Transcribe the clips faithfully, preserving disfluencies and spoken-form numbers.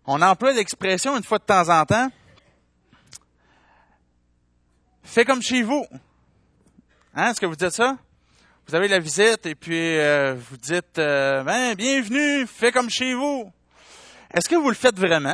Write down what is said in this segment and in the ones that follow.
On emploie l'expression une fois de temps en temps. Fais comme chez vous. Hein, est-ce que vous dites ça? Vous avez la visite et puis euh, vous dites euh, ben, bienvenue, fais comme chez vous. Est-ce que vous le faites vraiment?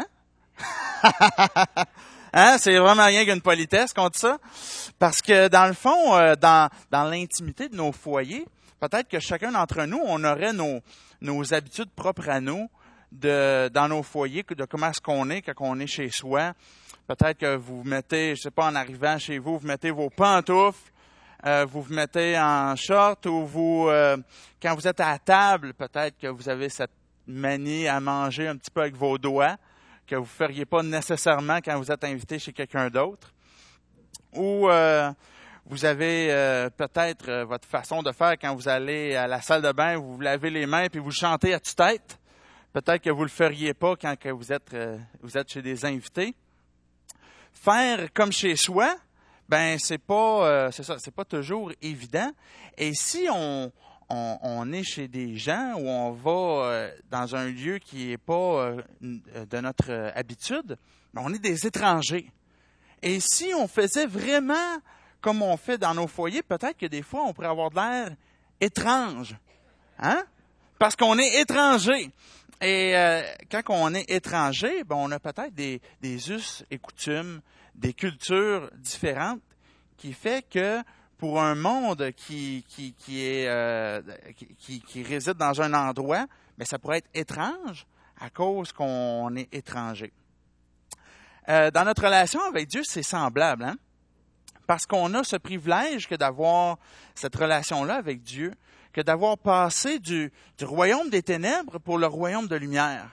Hein, c'est vraiment rien qu'une politesse qu'on dit ça. Parce que dans le fond, euh, dans, dans l'intimité de nos foyers, peut-être que chacun d'entre nous, on aurait nos, nos habitudes propres à nous de dans nos foyers, de comment est-ce qu'on est quand on est chez soi. Peut-être que vous vous mettez, je sais pas, en arrivant chez vous, vous mettez vos pantoufles, euh, vous vous mettez en short ou vous, euh, quand vous êtes à la table, peut-être que vous avez cette manie à manger un petit peu avec vos doigts, que vous ne feriez pas nécessairement quand vous êtes invité chez quelqu'un d'autre. Ou euh, vous avez euh, peut-être euh, votre façon de faire quand vous allez à la salle de bain, vous vous lavez les mains puis vous chantez à tue-tête. Peut-être que vous ne le feriez pas quand que vous êtes euh, vous êtes chez des invités. Faire comme chez soi, ben c'est pas euh, c'est ça, c'est pas toujours évident. Et si on on, on est chez des gens ou on va euh, dans un lieu qui est pas euh, de notre euh, habitude, ben on est des étrangers. Et si on faisait vraiment comme on fait dans nos foyers, peut-être que des fois on pourrait avoir de l'air étrange, hein? Parce qu'on est étranger. Et euh, quand on est étranger, ben on a peut-être des, des us et coutumes, des cultures différentes, qui fait que pour un monde qui qui qui est euh, qui, qui réside dans un endroit, ben ça pourrait être étrange à cause qu'on est étranger. Euh, dans notre relation avec Dieu, c'est semblable, hein? Parce qu'on a ce privilège que d'avoir cette relation-là avec Dieu, que d'avoir passé du, du royaume des ténèbres pour le royaume de lumière.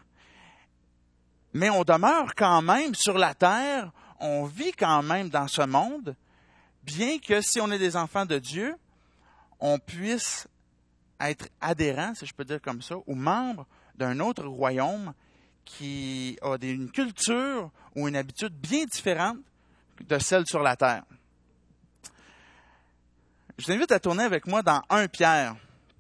Mais on demeure quand même sur la terre, on vit quand même dans ce monde, bien que si on est des enfants de Dieu, on puisse être adhérent, si je peux dire comme ça, ou membre d'un autre royaume qui a des, une culture ou une habitude bien différente de celle sur la terre. Je vous invite à tourner avec moi dans Premier Pierre.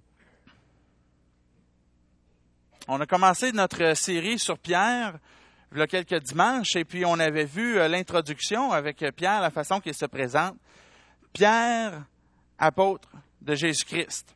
On a commencé notre série sur Pierre il y a quelques dimanches et puis on avait vu l'introduction avec Pierre, la façon qu'il se présente. Pierre, apôtre de Jésus-Christ.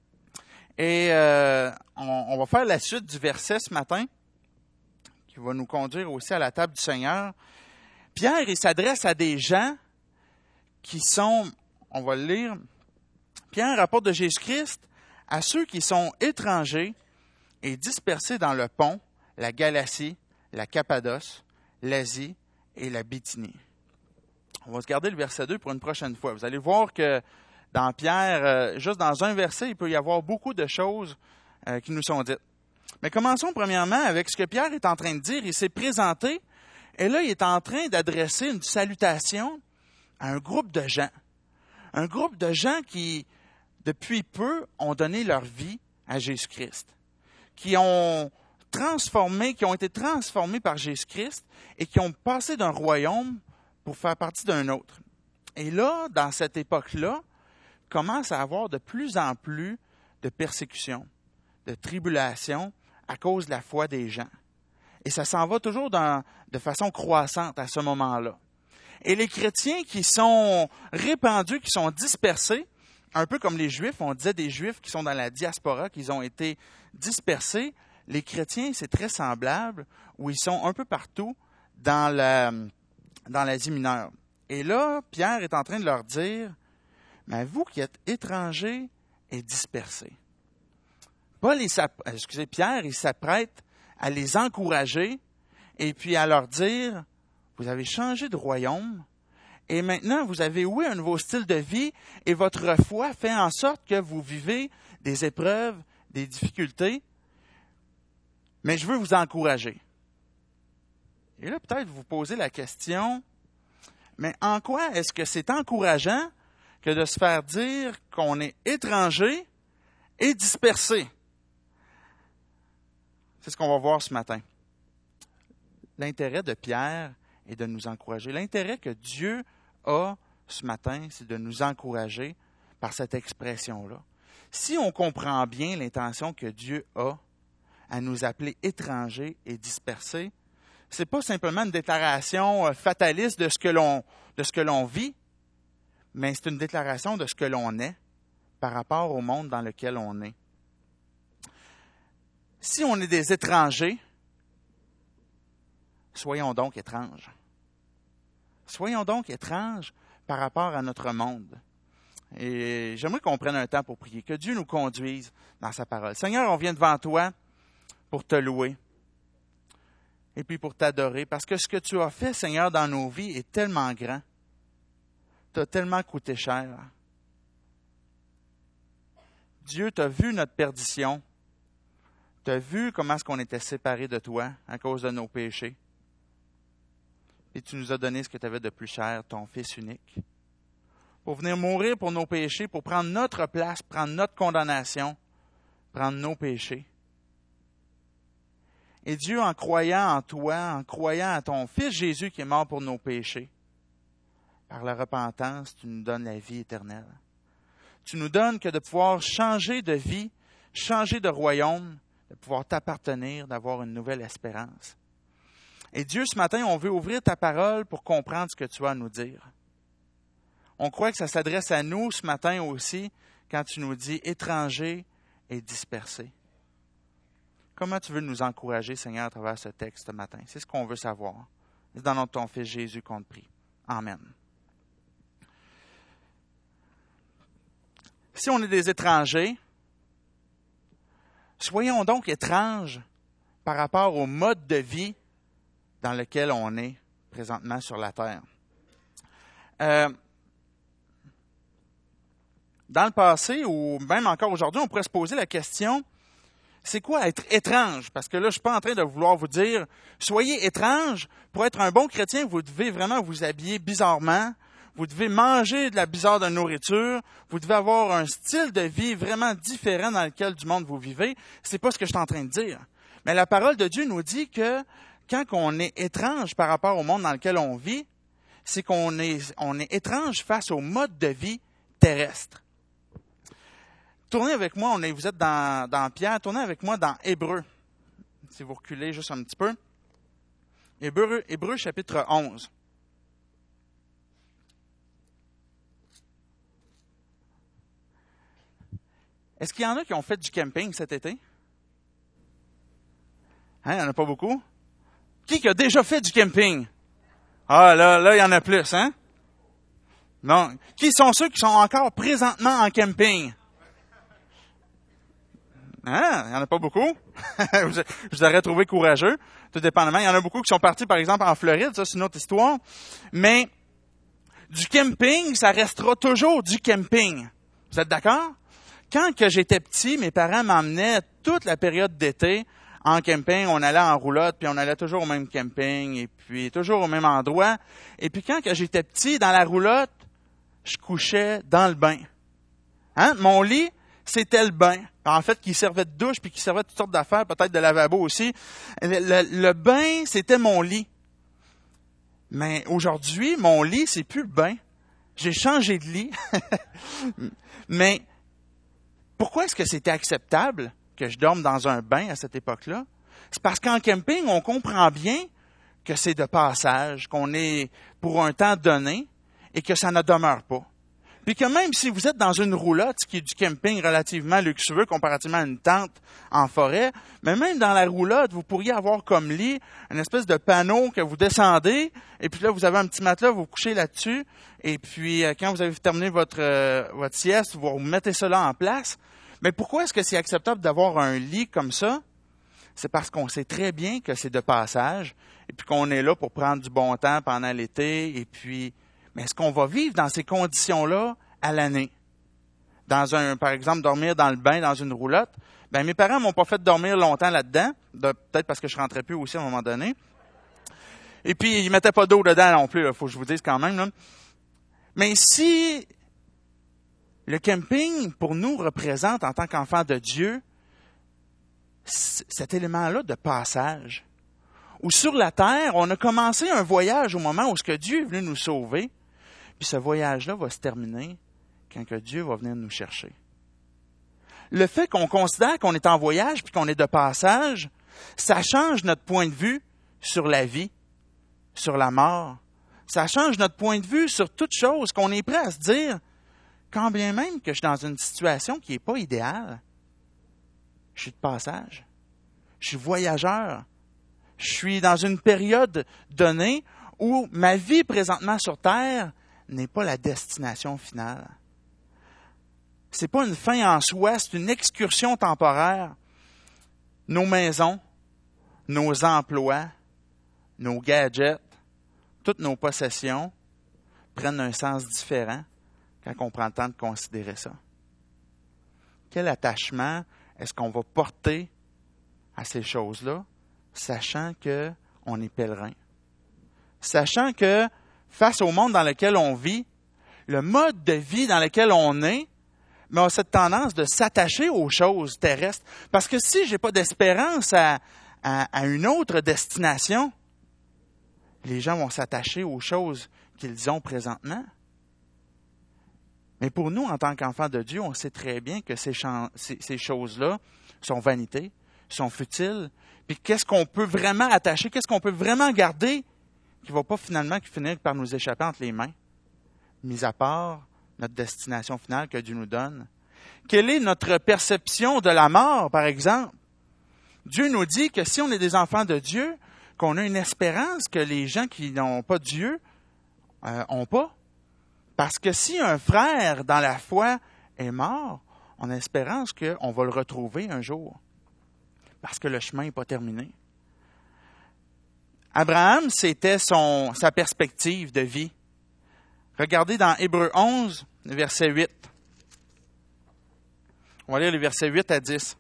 Et euh, on, on va faire la suite du verset ce matin qui va nous conduire aussi à la table du Seigneur. Pierre, il s'adresse à des gens qui sont, on va le lire, Pierre, apôtre de Jésus-Christ, à ceux qui sont étrangers et dispersés dans le Pont, la Galatie, la Cappadoce, l'Asie et la Bithynie. On va se garder le verset deux pour une prochaine fois. Vous allez voir que dans Pierre, euh, juste dans un verset, il peut y avoir beaucoup de choses euh, qui nous sont dites. Mais commençons premièrement avec ce que Pierre est en train de dire. Il s'est présenté et là, il est en train d'adresser une salutation à un groupe de gens. Un groupe de gens qui, depuis peu, ont donné leur vie à Jésus-Christ. Qui ont transformé, qui ont été transformés par Jésus-Christ et qui ont passé d'un royaume pour faire partie d'un autre. Et là, dans cette époque-là, commence à avoir de plus en plus de persécutions, de tribulations à cause de la foi des gens. Et ça s'en va toujours dans, de façon croissante à ce moment-là. Et les chrétiens qui sont répandus, qui sont dispersés, un peu comme les Juifs, on disait des Juifs qui sont dans la diaspora, qui ont été dispersés, les chrétiens, c'est très semblable, où ils sont un peu partout dans la, dans l'Asie mineure. Et là, Pierre est en train de leur dire, mais vous qui êtes étrangers et dispersés. Paul, il excusez, Pierre, il s'apprête à les encourager et puis à leur dire, vous avez changé de royaume et maintenant vous avez, oui, un nouveau style de vie et votre foi fait en sorte que vous vivez des épreuves, des difficultés, mais je veux vous encourager. Et là, peut-être vous posez la question, mais en quoi est-ce que c'est encourageant que de se faire dire qu'on est étranger et dispersé? C'est ce qu'on va voir ce matin. L'intérêt de Pierre est de nous encourager. L'intérêt que Dieu a ce matin, c'est de nous encourager par cette expression-là. Si on comprend bien l'intention que Dieu a à nous appeler étrangers et dispersés, c'est pas simplement une déclaration fataliste de ce que l'on, de ce que l'on vit, mais c'est une déclaration de ce que l'on est par rapport au monde dans lequel on est. Si on est des étrangers, soyons donc étranges. Soyons donc étranges par rapport à notre monde. Et j'aimerais qu'on prenne un temps pour prier, que Dieu nous conduise dans sa parole. Seigneur, on vient devant toi pour te louer et puis pour t'adorer, parce que ce que tu as fait, Seigneur, dans nos vies est tellement grand. Tu as tellement coûté cher. Dieu, tu as vu notre perdition. Tu as vu comment est-ce qu'on était séparés de toi à cause de nos péchés. Et tu nous as donné ce que tu avais de plus cher, ton Fils unique, pour venir mourir pour nos péchés, pour prendre notre place, prendre notre condamnation, prendre nos péchés. Et Dieu, en croyant en toi, en croyant à ton Fils Jésus qui est mort pour nos péchés, par la repentance, tu nous donnes la vie éternelle. Tu nous donnes que de pouvoir changer de vie, changer de royaume, de pouvoir t'appartenir, d'avoir une nouvelle espérance. Et Dieu, ce matin, on veut ouvrir ta parole pour comprendre ce que tu as à nous dire. On croit que ça s'adresse à nous ce matin aussi, quand tu nous dis étrangers et dispersés. Comment tu veux nous encourager, Seigneur, à travers ce texte ce matin? C'est ce qu'on veut savoir. C'est dans le nom de ton Fils Jésus qu'on te prie. Amen. Si on est des étrangers, soyons donc étranges par rapport au mode de vie dans lequel on est présentement sur la terre. Euh, dans le passé, ou même encore aujourd'hui, on pourrait se poser la question, c'est quoi être étrange? Parce que là, je ne suis pas en train de vouloir vous dire, soyez étrange. Pour être un bon chrétien, vous devez vraiment vous habiller bizarrement. Vous devez manger de la bizarre de nourriture. Vous devez avoir un style de vie vraiment différent dans lequel du monde vous vivez. C'est pas ce que je suis en train de dire. Mais la parole de Dieu nous dit que quand on est étrange par rapport au monde dans lequel on vit, c'est qu'on est, on est étrange face au mode de vie terrestre. Tournez avec moi, on est, vous êtes dans, dans Pierre, tournez avec moi dans Hébreux. Si vous reculez juste un petit peu. Hébreux, Hébreux chapitre onze. Est-ce qu'il y en a qui ont fait du camping cet été? Hein, il n'y en a pas beaucoup? Qui a déjà fait du camping? Ah, là, là, il y en a plus, hein? Non. Qui sont ceux qui sont encore présentement en camping? Hein? Il n'y en a pas beaucoup? Je vous aurais trouvé courageux, tout dépendamment. Il y en a beaucoup qui sont partis, par exemple, en Floride. Ça, c'est une autre histoire. Mais du camping, ça restera toujours du camping. Vous êtes d'accord? Quand que j'étais petit, mes parents m'emmenaient toute la période d'été en camping. On allait en roulotte, puis on allait toujours au même camping, et puis toujours au même endroit. Et puis quand que j'étais petit, dans la roulotte, je couchais dans le bain. Hein? Mon lit, c'était le bain. En fait, qui servait de douche, puis qui servait de toutes sortes d'affaires, peut-être de lavabo aussi. Le, le, le bain, c'était mon lit. Mais aujourd'hui, mon lit, c'est plus le bain. J'ai changé de lit. Mais pourquoi est-ce que c'était acceptable que je dorme dans un bain à cette époque-là? C'est parce qu'en camping, on comprend bien que c'est de passage, qu'on est pour un temps donné et que ça ne demeure pas. Puis que même si vous êtes dans une roulotte, qui est du camping relativement luxueux comparativement à une tente en forêt, mais même dans la roulotte, vous pourriez avoir comme lit une espèce de panneau que vous descendez, et puis là, vous avez un petit matelas, vous, vous couchez là-dessus, et puis quand vous avez terminé votre, euh, votre sieste, vous mettez cela en place. Mais pourquoi est-ce que c'est acceptable d'avoir un lit comme ça? C'est parce qu'on sait très bien que c'est de passage, et puis qu'on est là pour prendre du bon temps pendant l'été, et puis... Mais est-ce qu'on va vivre dans ces conditions-là à l'année? Dans un, par exemple, dormir dans le bain, dans une roulotte. Ben, mes parents m'ont pas fait dormir longtemps là-dedans, de, peut-être parce que je rentrais plus aussi à un moment donné. Et puis, ils mettaient pas d'eau dedans non plus, il faut que je vous dise quand même. Là. Mais si le camping, pour nous, représente, en tant qu'enfant de Dieu, cet élément-là de passage, où sur la terre, on a commencé un voyage au moment où ce que Dieu est venu nous sauver, puis ce voyage-là va se terminer quand que Dieu va venir nous chercher. Le fait qu'on considère qu'on est en voyage puis qu'on est de passage, ça change notre point de vue sur la vie, sur la mort. Ça change notre point de vue sur toute chose, qu'on est prêt à se dire, quand bien même que je suis dans une situation qui n'est pas idéale, je suis de passage, je suis voyageur, je suis dans une période donnée où ma vie présentement sur Terre n'est pas la destination finale. C'est pas une fin en soi, c'est une excursion temporaire. Nos maisons, nos emplois, nos gadgets, toutes nos possessions prennent un sens différent quand on prend le temps de considérer ça. Quel attachement est-ce qu'on va porter à ces choses-là, sachant qu'on est pèlerin? Sachant que, face au monde dans lequel on vit, le mode de vie dans lequel on est, mais on a cette tendance de s'attacher aux choses terrestres. Parce que si je n'ai pas d'espérance à, à, à une autre destination, les gens vont s'attacher aux choses qu'ils ont présentement. Mais pour nous, en tant qu'enfants de Dieu, on sait très bien que ces, chan- ces, ces choses-là sont vanités, sont futiles. Puis qu'est-ce qu'on peut vraiment attacher, qu'est-ce qu'on peut vraiment garder qui ne va pas finalement finir par nous échapper entre les mains, mis à part notre destination finale que Dieu nous donne. Quelle est notre perception de la mort, par exemple? Dieu nous dit que si on est des enfants de Dieu, qu'on a une espérance que les gens qui n'ont pas Dieu euh, ont pas. Parce que si un frère dans la foi est mort, on a espérance qu'on va le retrouver un jour. Parce que le chemin n'est pas terminé. Abraham, c'était son, sa perspective de vie. Regardez dans Hébreux onze, verset huit. On va lire les versets huit à dix.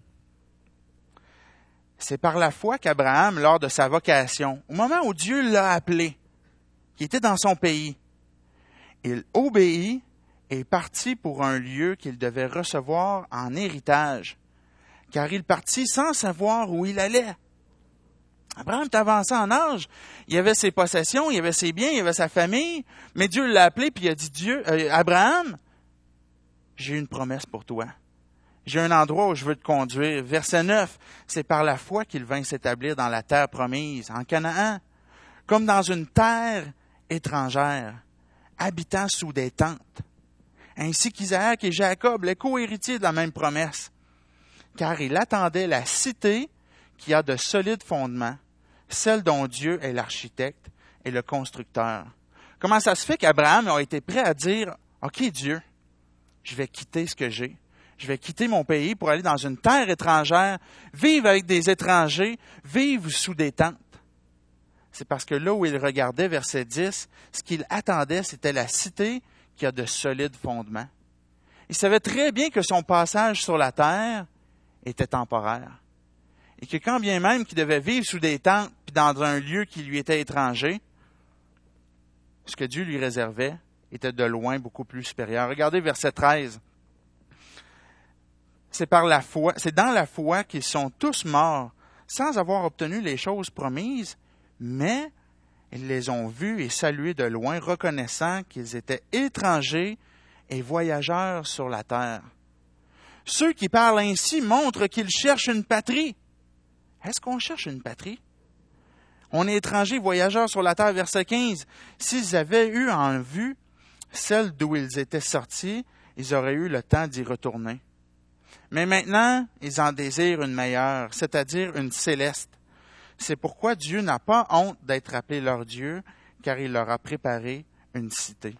C'est par la foi qu'Abraham, lors de sa vocation, au moment où Dieu l'a appelé, qui était dans son pays, il obéit et partit pour un lieu qu'il devait recevoir en héritage, car il partit sans savoir où il allait. Abraham est avancé en âge. Il avait ses possessions, il avait ses biens, il avait sa famille, mais Dieu l'a appelé puis il a dit, Dieu, euh, Abraham, j'ai une promesse pour toi. J'ai un endroit où je veux te conduire. Verset neuf, c'est par la foi qu'il vint s'établir dans la terre promise, en Canaan, comme dans une terre étrangère, habitant sous des tentes, ainsi qu'Isaac et Jacob, les co-héritiers de la même promesse, car il attendait la cité qui a de solides fondements, celle dont Dieu est l'architecte et le constructeur. Comment ça se fait qu'Abraham a été prêt à dire, « OK, Dieu, je vais quitter ce que j'ai. Je vais quitter mon pays pour aller dans une terre étrangère, vivre avec des étrangers, vivre sous des tentes. » C'est parce que là où il regardait, verset dix, ce qu'il attendait, c'était la cité qui a de solides fondements. Il savait très bien que son passage sur la terre était temporaire. Et que quand bien même qu'il devait vivre sous des tentes puis dans un lieu qui lui était étranger, ce que Dieu lui réservait était de loin beaucoup plus supérieur. Regardez verset treize. C'est par la foi, c'est dans la foi qu'ils sont tous morts sans avoir obtenu les choses promises, mais ils les ont vus et salués de loin, reconnaissant qu'ils étaient étrangers et voyageurs sur la terre. Ceux qui parlent ainsi montrent qu'ils cherchent une patrie. Est-ce qu'on cherche une patrie? On est étrangers, voyageurs sur la terre, verset quinze. S'ils avaient eu en vue celle d'où ils étaient sortis, ils auraient eu le temps d'y retourner. Mais maintenant, ils en désirent une meilleure, c'est-à-dire une céleste. C'est pourquoi Dieu n'a pas honte d'être appelé leur Dieu, car il leur a préparé une cité.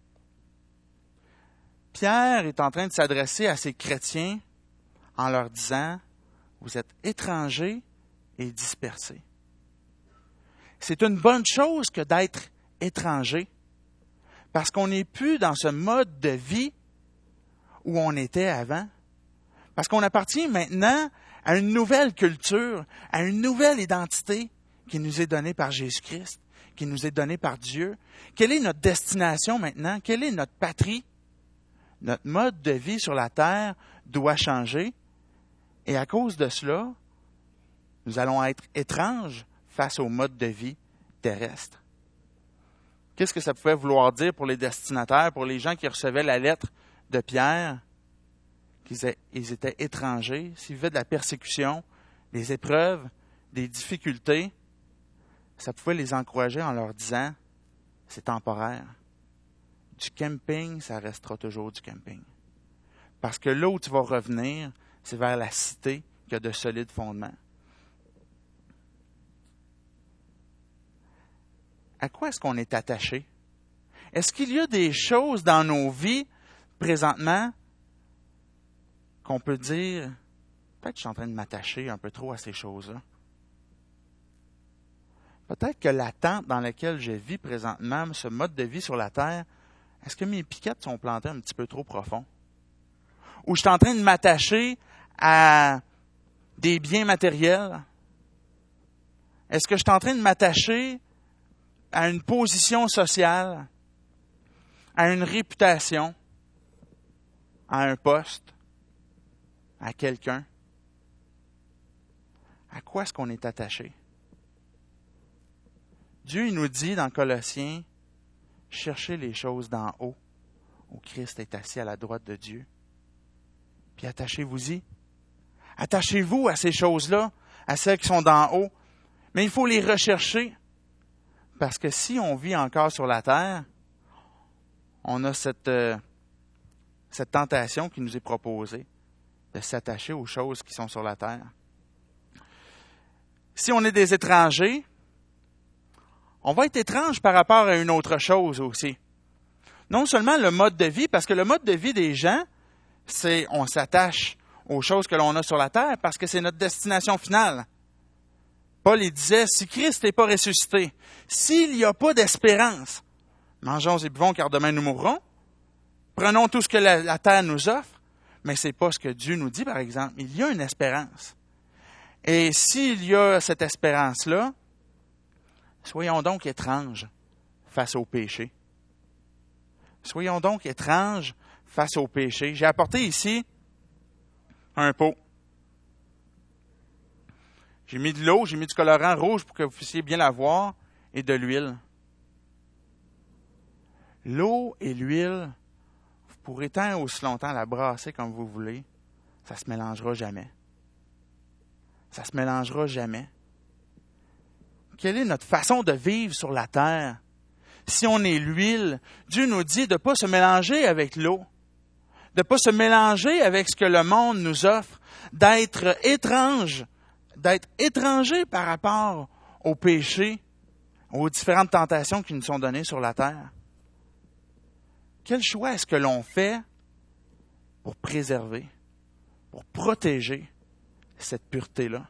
Pierre est en train de s'adresser à ces chrétiens en leur disant, « Vous êtes étrangers et dispersés. » C'est une bonne chose que d'être étranger, parce qu'on n'est plus dans ce mode de vie où on était avant. Parce qu'on appartient maintenant à une nouvelle culture, à une nouvelle identité qui nous est donnée par Jésus-Christ, qui nous est donnée par Dieu. Quelle est notre destination maintenant? Quelle est notre patrie? Notre mode de vie sur la terre doit changer. Et à cause de cela, nous allons être étranges face au mode de vie terrestre. Qu'est-ce que ça pouvait vouloir dire pour les destinataires, pour les gens qui recevaient la lettre de Pierre? Qu'ils étaient étrangers, s'ils vivaient de la persécution, des épreuves, des difficultés. ça pouvait les encourager en leur disant, c'est temporaire. Du camping, ça restera toujours du camping. Parce que là où tu vas revenir, c'est vers la cité qui a de solides fondements. À quoi est-ce qu'on est attaché? Est-ce qu'il y a des choses dans nos vies, présentement, qu'on peut dire, peut-être que je suis en train de m'attacher un peu trop à ces choses-là. Peut-être que l'attente dans laquelle je vis présentement, ce mode de vie sur la terre, est-ce que mes piquettes sont plantées un petit peu trop profond? Ou je suis en train de m'attacher à des biens matériels? Est-ce que je suis en train de m'attacher à une position sociale, à une réputation, à un poste, à quelqu'un? À quoi est-ce qu'on est attaché? Dieu il nous dit dans Colossiens, cherchez les choses d'en haut, où Christ est assis à la droite de Dieu. Puis attachez-vous-y. Attachez-vous à ces choses-là, à celles qui sont d'en haut. Mais il faut les rechercher. Parce que si on vit encore sur la terre, on a cette, euh, cette tentation qui nous est proposée de s'attacher aux choses qui sont sur la terre. Si on est des étrangers, on va être étrange par rapport à une autre chose aussi. Non seulement le mode de vie, parce que le mode de vie des gens, c'est on s'attache aux choses que l'on a sur la terre parce que c'est notre destination finale. Paul il disait, si Christ n'est pas ressuscité, s'il n'y a pas d'espérance, mangeons et buvons car demain nous mourrons, prenons tout ce que la, la terre nous offre, mais ce n'est pas ce que Dieu nous dit, par exemple. Il y a une espérance. Et s'il y a cette espérance-là, soyons donc étranges face au péché. Soyons donc étranges face au péché. J'ai apporté ici un pot. J'ai mis de l'eau, j'ai mis du colorant rouge pour que vous puissiez bien la voir, et de l'huile. L'eau et l'huile, vous pourrez tant aussi longtemps la brasser comme vous voulez, ça ne se mélangera jamais. Ça ne se mélangera jamais. Quelle est notre façon de vivre sur la terre? Si on est l'huile, Dieu nous dit de ne pas se mélanger avec l'eau, de ne pas se mélanger avec ce que le monde nous offre, d'être étrange, d'être étranger par rapport au péché, aux différentes tentations qui nous sont données sur la terre. Quel choix est-ce que l'on fait pour préserver, pour protéger cette pureté-là?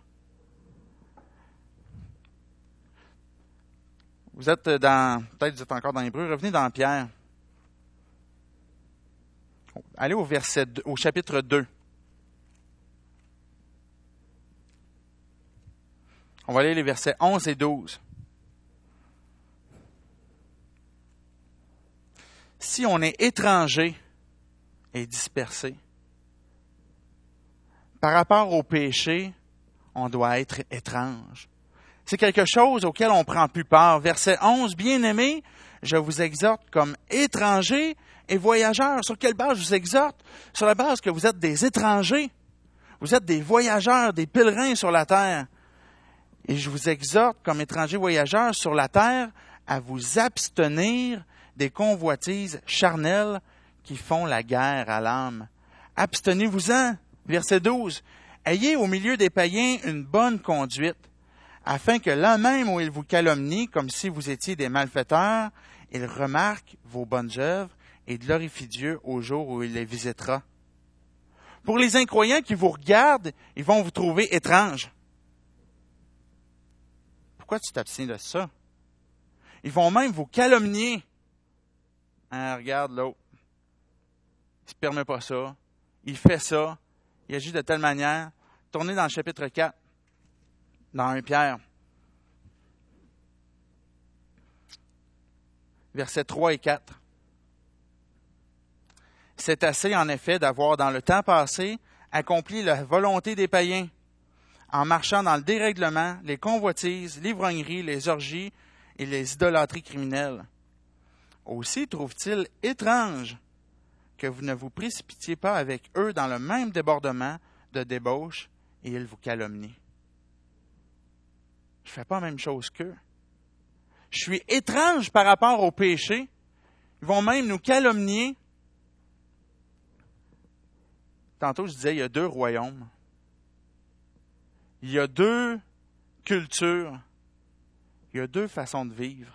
Vous êtes dans, peut-être vous êtes encore dans Hébreux, revenez dans Pierre. Allez au verset deux, au chapitre deux. On va aller les versets onze et douze. Si on est étranger et dispersé, par rapport au péché, on doit être étrange. C'est quelque chose auquel on ne prend plus part. Verset onze, bien-aimés, je vous exhorte comme étrangers et voyageurs. Sur quelle base je vous exhorte? Sur la base que vous êtes des étrangers. Vous êtes des voyageurs, des pèlerins sur la terre. Et je vous exhorte comme étrangers voyageurs sur la terre à vous abstenir des convoitises charnelles qui font la guerre à l'âme. Abstenez-vous-en. Verset douze. Ayez au milieu des païens une bonne conduite, afin que là même où ils vous calomnient, comme si vous étiez des malfaiteurs, ils remarquent vos bonnes œuvres et glorifient Dieu au jour où il les visitera. Pour les incroyants qui vous regardent, ils vont vous trouver étranges. Pourquoi tu t'abstiens de ça? Ils vont même vous calomnier. Hein, regarde l'autre. Il ne se permet pas ça. Il fait ça. Il agit de telle manière. Tournez dans le chapitre quatre. Dans un Pierre, versets trois et quatre. C'est assez, en effet, d'avoir dans le temps passé accompli la volonté des païens, en marchant dans le dérèglement, les convoitises, l'ivrognerie, les orgies et les idolâtries criminelles. Aussi trouve-t-il étrange que vous ne vous précipitiez pas avec eux dans le même débordement de débauche et ils vous calomnient. Je ne fais pas la même chose qu'eux. Je suis étrange par rapport au péché. Ils vont même nous calomnier. Tantôt, je disais, il y a deux royaumes. Il y a deux cultures. Il y a deux façons de vivre.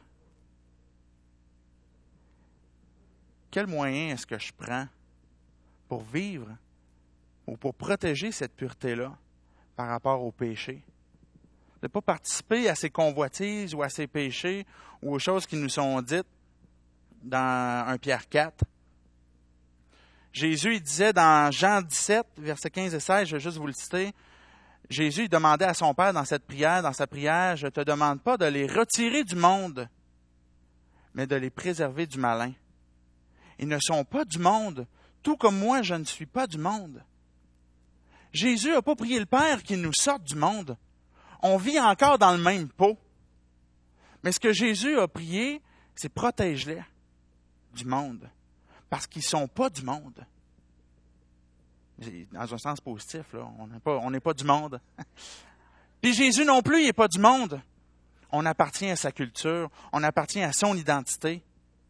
Quel moyen est-ce que je prends pour vivre ou pour protéger cette pureté-là par rapport au péché? De ne pas participer à ces convoitises ou à ces péchés ou aux choses qui nous sont dites dans un Pierre quatre. Jésus, il disait dans Jean dix-sept, versets quinze et seize, je vais juste vous le citer, Jésus il demandait à son Père dans cette prière, dans sa prière, « Je ne te demande pas de les retirer du monde, mais de les préserver du malin. Ils ne sont pas du monde, tout comme moi, je ne suis pas du monde. » Jésus n'a pas prié le Père qu'il nous sorte du monde. On vit encore dans le même pot. Mais ce que Jésus a prié, c'est « protège-les du monde ». Parce qu'ils ne sont pas du monde. Dans un sens positif, là, on n'est pas, on n'est pas du monde. Puis Jésus non plus, il n'est pas du monde. On appartient à sa culture, on appartient à son identité.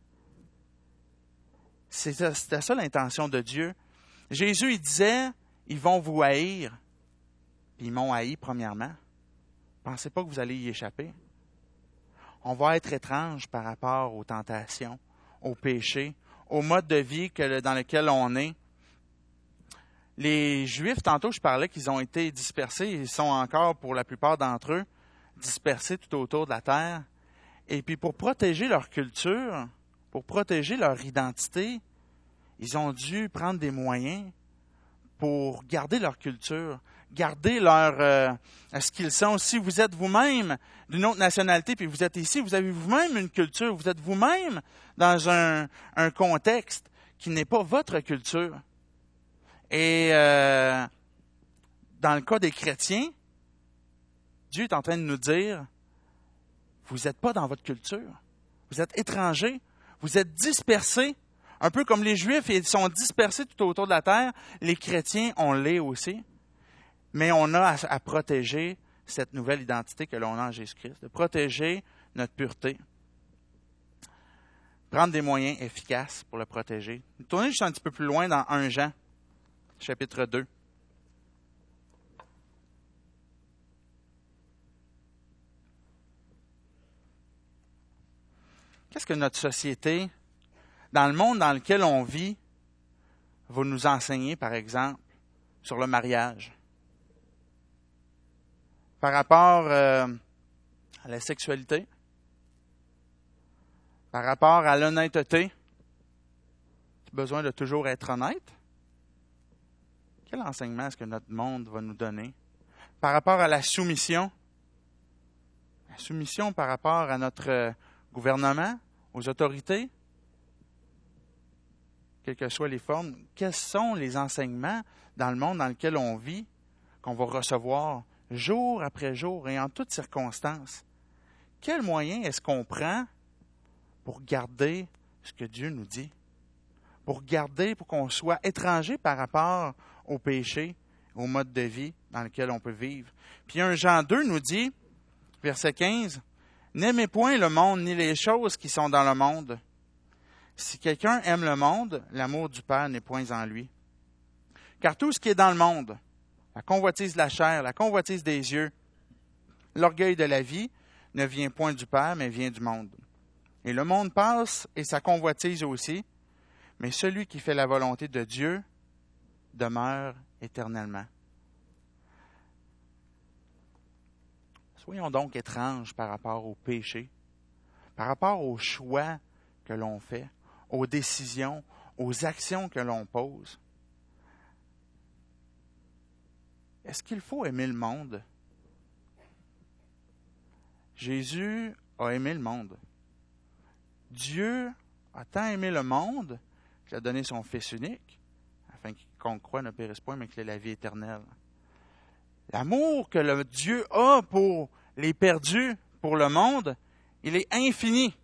C'était, c'était ça l'intention de Dieu. Jésus, il disait, ils vont vous haïr. Puis ils m'ont haï premièrement. Pensez pas que vous allez y échapper. On va être étrange par rapport aux tentations, aux péchés, au mode de vie que, dans lequel on est. Les Juifs, tantôt je parlais qu'ils ont été dispersés, ils sont encore pour la plupart d'entre eux dispersés tout autour de la terre. Et puis pour protéger leur culture, pour protéger leur identité, ils ont dû prendre des moyens pour garder leur culture, garder leur euh, ce qu'ils sont. Si vous êtes vous-même d'une autre nationalité, puis vous êtes ici, vous avez vous-même une culture, vous êtes vous-même dans un, un contexte qui n'est pas votre culture. Et euh, dans le cas des chrétiens, Dieu est en train de nous dire, vous n'êtes pas dans votre culture, vous êtes étrangers, vous êtes dispersés, un peu comme les Juifs, ils sont dispersés tout autour de la terre, les chrétiens, on l'est aussi. Mais on a à, à protéger cette nouvelle identité que l'on a en Jésus-Christ, de protéger notre pureté. Prendre des moyens efficaces pour le protéger. Tournez juste un petit peu plus loin dans un Jean, chapitre deux. Qu'est-ce que notre société, dans le monde dans lequel on vit, va nous enseigner, par exemple, sur le mariage? Par rapport euh, à la sexualité, par rapport à l'honnêteté, tu as besoin de toujours être honnête? Quel enseignement est-ce que notre monde va nous donner? Par rapport à la soumission, la soumission par rapport à notre gouvernement, aux autorités, quelles que soient les formes, quels sont les enseignements dans le monde dans lequel on vit qu'on va recevoir jour après jour et en toutes circonstances? Quel moyen est-ce qu'on prend pour garder ce que Dieu nous dit? Pour garder, pour qu'on soit étranger par rapport au péché, au mode de vie dans lequel on peut vivre. Puis un Jean deux nous dit, verset quinze, « N'aimez point le monde ni les choses qui sont dans le monde. Si quelqu'un aime le monde, l'amour du Père n'est point en lui. Car tout ce qui est dans le monde, la convoitise de la chair, la convoitise des yeux, l'orgueil de la vie, ne vient point du Père, mais vient du monde. Et le monde passe et sa convoitise aussi, mais celui qui fait la volonté de Dieu demeure éternellement. » Soyons donc étranges par rapport au péché, par rapport aux choix que l'on fait, aux décisions, aux actions que l'on pose. Est-ce qu'il faut aimer le monde? Jésus a aimé le monde. Dieu a tant aimé le monde qu'il a donné son Fils unique, afin que quiconque croit ne périsse point, mais qu'il ait la vie éternelle. L'amour que le Dieu a pour les perdus, pour le monde, il est infini.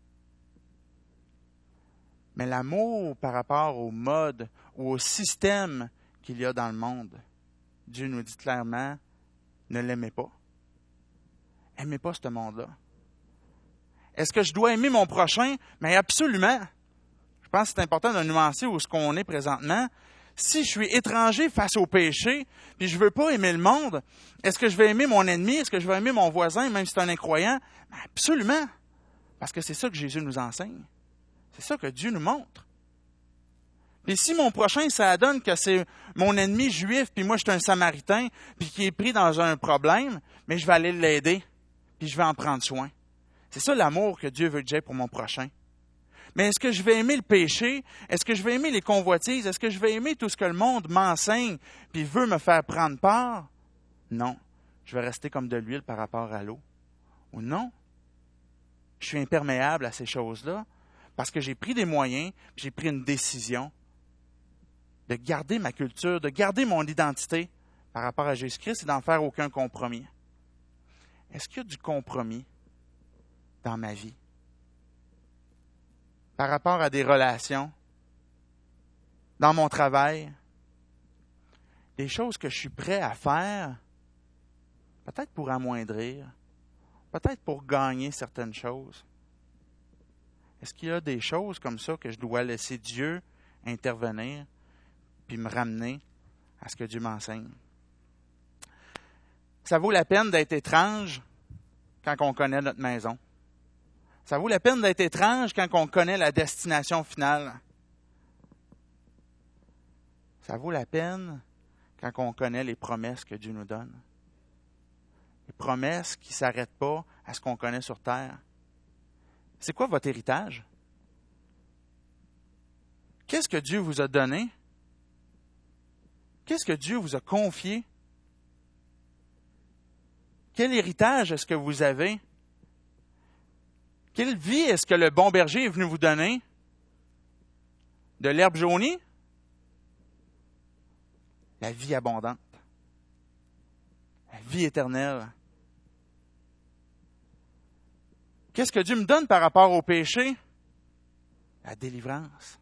Mais l'amour par rapport au mode ou au système qu'il y a dans le monde, Dieu nous dit clairement, ne l'aimez pas. Aimez pas ce monde-là. Est-ce que je dois aimer mon prochain? Mais absolument. Je pense que c'est important de nuancer où ce qu'on est présentement. Si je suis étranger face au péché, puis je veux pas aimer le monde, est-ce que je vais aimer mon ennemi? Est-ce que je vais aimer mon voisin, même si c'est un incroyant? Mais absolument. Parce que c'est ça que Jésus nous enseigne. C'est ça que Dieu nous montre. Et si mon prochain, ça donne que c'est mon ennemi juif, puis moi je suis un samaritain, puis qui est pris dans un problème, mais je vais aller l'aider, puis je vais en prendre soin. C'est ça l'amour que Dieu veut que j'aie pour mon prochain. Mais est-ce que je vais aimer le péché? Est-ce que je vais aimer les convoitises? Est-ce que je vais aimer tout ce que le monde m'enseigne puis veut me faire prendre part? Non. Je vais rester comme de l'huile par rapport à l'eau. Ou non. Je suis imperméable à ces choses-là parce que j'ai pris des moyens, puis j'ai pris une décision de garder ma culture, de garder mon identité par rapport à Jésus-Christ et d'en faire aucun compromis. Est-ce qu'il y a du compromis dans ma vie? Par rapport à des relations, dans mon travail, des choses que je suis prêt à faire, peut-être pour amoindrir, peut-être pour gagner certaines choses. Est-ce qu'il y a des choses comme ça que je dois laisser Dieu intervenir puis me ramener à ce que Dieu m'enseigne? Ça vaut la peine d'être étrange quand on connaît notre maison. Ça vaut la peine d'être étrange quand on connaît la destination finale. Ça vaut la peine quand on connaît les promesses que Dieu nous donne. Les promesses qui ne s'arrêtent pas à ce qu'on connaît sur terre. C'est quoi votre héritage? Qu'est-ce que Dieu vous a donné? Qu'est-ce que Dieu vous a confié? Quel héritage est-ce que vous avez? Quelle vie est-ce que le bon berger est venu vous donner? De l'herbe jaunie? La vie abondante. La vie éternelle. Qu'est-ce que Dieu me donne par rapport au péché? La délivrance.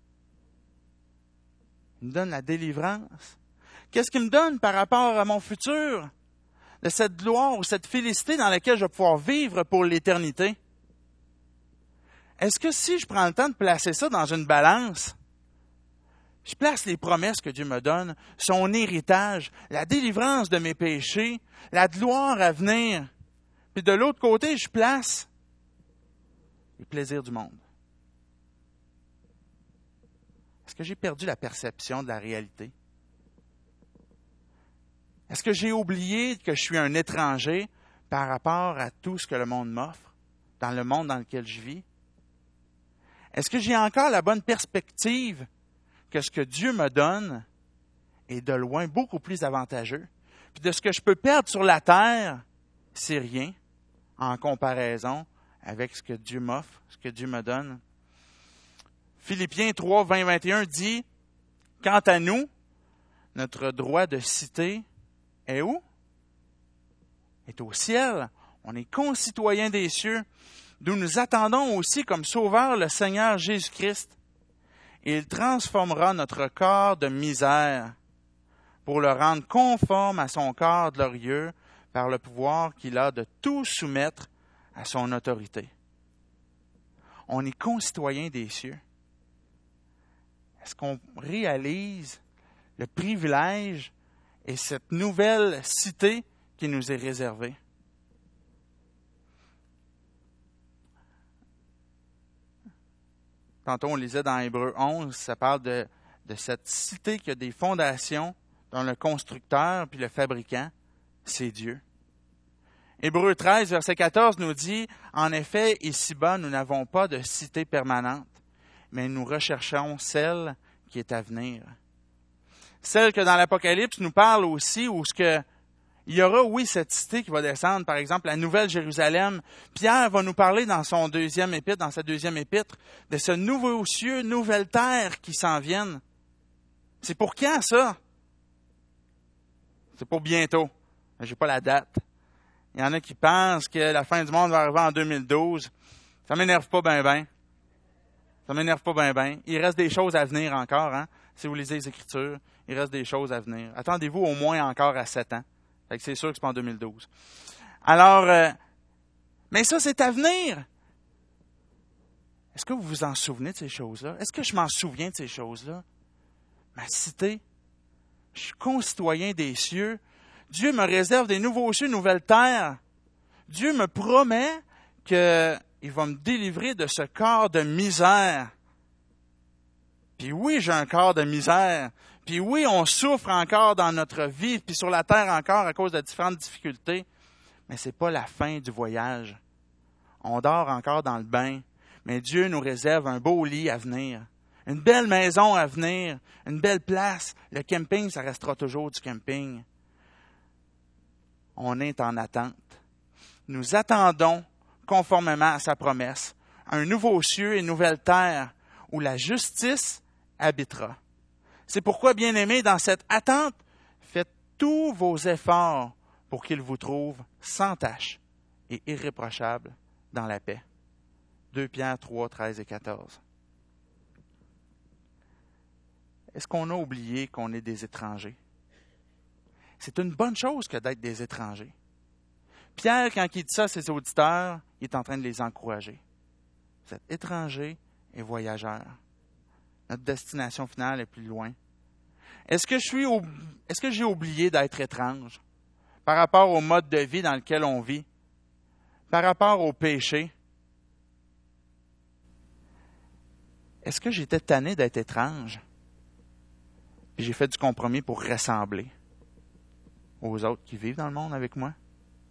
Il me donne la délivrance. Qu'est-ce qu'il me donne par rapport à mon futur? De cette gloire ou cette félicité dans laquelle je vais pouvoir vivre pour l'éternité? Est-ce que si je prends le temps de placer ça dans une balance, je place les promesses que Dieu me donne, son héritage, la délivrance de mes péchés, la gloire à venir, puis de l'autre côté, je place les plaisirs du monde. Est-ce que j'ai perdu la perception de la réalité? Est-ce que j'ai oublié que je suis un étranger par rapport à tout ce que le monde m'offre, dans le monde dans lequel je vis? Est-ce que j'ai encore la bonne perspective que ce que Dieu me donne est de loin beaucoup plus avantageux? Puis de ce que je peux perdre sur la terre, c'est rien en comparaison avec ce que Dieu m'offre, ce que Dieu me donne. Philippiens trois, vingt, vingt et un dit, « Quant à nous, notre droit de cité est où? Est au ciel. On est concitoyens des cieux, d'où nous attendons aussi comme sauveur le Seigneur Jésus-Christ. Il transformera notre corps de misère pour le rendre conforme à son corps glorieux par le pouvoir qu'il a de tout soumettre à son autorité. » On est concitoyens des cieux. Est-ce qu'on réalise le privilège et cette nouvelle cité qui nous est réservée? Tantôt, on lisait dans Hébreux onze, ça parle de, de cette cité qui a des fondations, dont le constructeur puis le fabricant, c'est Dieu. Hébreux treize, verset quatorze nous dit, « En effet, ici-bas, nous n'avons pas de cité permanente, mais nous recherchons celle qui est à venir. » Celle que dans l'Apocalypse nous parle aussi, où ce que il y aura, oui, cette cité qui va descendre, par exemple, la Nouvelle Jérusalem. Pierre va nous parler dans son deuxième épître, dans sa deuxième épître, de ce nouveau cieux, nouvelle terre qui s'en viennent. C'est pour quand, ça? C'est pour bientôt. J'ai pas la date. Il y en a qui pensent que la fin du monde va arriver en deux mille douze. Ça m'énerve pas ben ben. Ça m'énerve pas ben ben. Il reste des choses à venir encore, hein? Si vous lisez les Écritures, il reste des choses à venir. Attendez-vous au moins encore à sept ans. Fait que c'est sûr que c'est pas en deux mille douze. Alors, euh, mais ça, c'est à venir. Est-ce que vous vous en souvenez de ces choses-là? Est-ce que je m'en souviens de ces choses-là? Ma cité, je suis concitoyen des cieux. Dieu me réserve des nouveaux cieux, nouvelles terres. Dieu me promet qu'il va me délivrer de ce corps de misère. Puis oui, j'ai un corps de misère. Puis oui, on souffre encore dans notre vie, puis sur la terre encore à cause de différentes difficultés. Mais ce n'est pas la fin du voyage. On dort encore dans le bain, mais Dieu nous réserve un beau lit à venir, une belle maison à venir, une belle place. Le camping, ça restera toujours du camping. On est en attente. Nous attendons, conformément à sa promesse, un nouveau ciel et une nouvelle terre où la justice habitera. C'est pourquoi, bien-aimés, dans cette attente, faites tous vos efforts pour qu'il vous trouve sans tache et irréprochable dans la paix. deux Pierre trois, treize et quatorze. Est-ce qu'on a oublié qu'on est des étrangers? C'est une bonne chose que d'être des étrangers. Pierre, quand il dit ça à ses auditeurs, il est en train de les encourager. Vous êtes étrangers et voyageurs. Notre destination finale est plus loin. Est-ce que je suis, est-ce que j'ai oublié d'être étrange par rapport au mode de vie dans lequel on vit, par rapport au péché? Est-ce que j'étais tanné d'être étrange? Puis j'ai fait du compromis pour ressembler aux autres qui vivent dans le monde avec moi?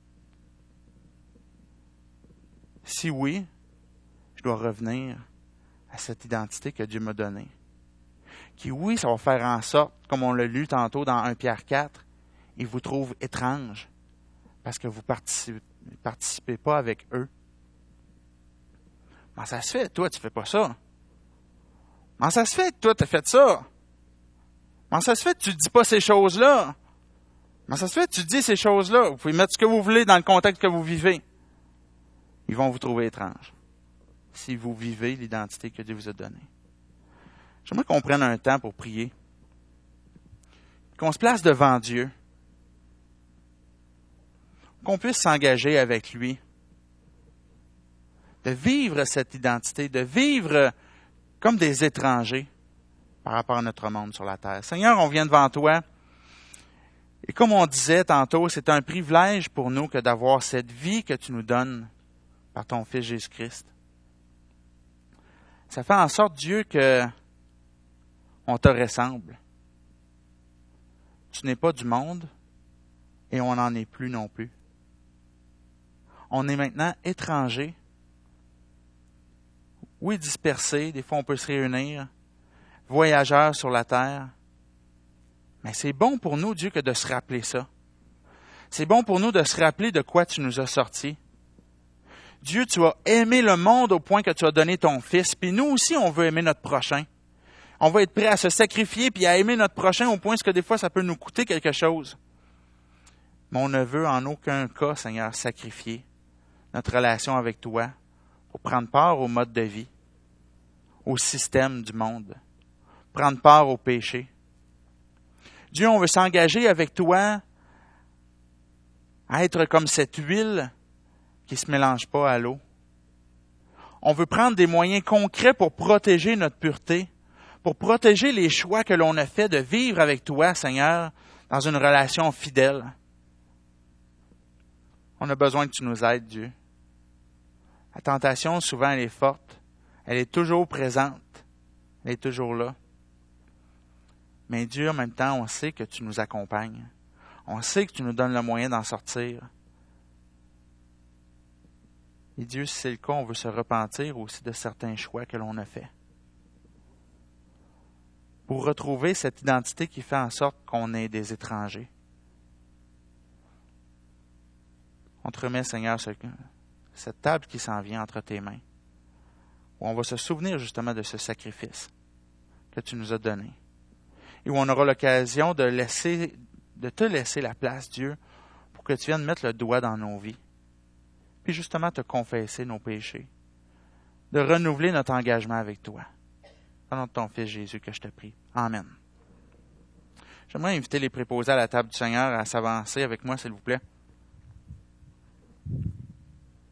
Si oui, je dois revenir à cette identité que Dieu m'a donnée. Qui, oui, ça va faire en sorte, comme on l'a lu tantôt dans un Pierre quatre, ils vous trouvent étranges parce que vous ne participez pas avec eux. Comment ça se fait? Toi, tu ne fais pas ça. Comment ça se fait? Toi, tu as fait ça. Comment ça se fait? Tu ne dis pas ces choses-là. Comment ça se fait? Tu dis ces choses-là. Vous pouvez mettre ce que vous voulez dans le contexte que vous vivez. Ils vont vous trouver étranges si vous vivez l'identité que Dieu vous a donnée. J'aimerais qu'on prenne un temps pour prier. Qu'on se place devant Dieu. Qu'on puisse s'engager avec lui. De vivre cette identité, de vivre comme des étrangers par rapport à notre monde sur la terre. Seigneur, on vient devant toi. Et comme on disait tantôt, c'est un privilège pour nous que d'avoir cette vie que tu nous donnes par ton Fils Jésus-Christ. Ça fait en sorte, Dieu, que on te ressemble. Tu n'es pas du monde et on n'en est plus non plus. On est maintenant étrangers. Oui, dispersés, des fois on peut se réunir, voyageurs sur la terre. Mais c'est bon pour nous, Dieu, que de se rappeler ça. C'est bon pour nous de se rappeler de quoi tu nous as sortis. Dieu, tu as aimé le monde au point que tu as donné ton Fils, puis nous aussi, on veut aimer notre prochain. On va être prêt à se sacrifier puis à aimer notre prochain au point que des fois, ça peut nous coûter quelque chose. Mais on ne veut en aucun cas, Seigneur, sacrifier notre relation avec toi pour prendre part au mode de vie, au système du monde, prendre part au péché. Dieu, on veut s'engager avec toi à être comme cette huile qui ne se mélange pas à l'eau. On veut prendre des moyens concrets pour protéger notre pureté, pour protéger les choix que l'on a fait de vivre avec toi, Seigneur, dans une relation fidèle. On a besoin que tu nous aides, Dieu. La tentation, souvent, elle est forte. Elle est toujours présente. Elle est toujours là. Mais Dieu, en même temps, on sait que tu nous accompagnes. On sait que tu nous donnes le moyen d'en sortir. Et Dieu, si c'est le cas, on veut se repentir aussi de certains choix que l'on a faits. Pour retrouver cette identité qui fait en sorte qu'on est des étrangers. On te remet, Seigneur, ce, cette table qui s'en vient entre tes mains, où on va se souvenir justement de ce sacrifice que tu nous as donné, et où on aura l'occasion de laisser, de te laisser la place, Dieu, pour que tu viennes mettre le doigt dans nos vies, puis justement te confesser nos péchés, de renouveler notre engagement avec toi. Au nom de ton Fils Jésus que je te prie. Amen. J'aimerais inviter les préposés à la table du Seigneur à s'avancer avec moi, s'il vous plaît.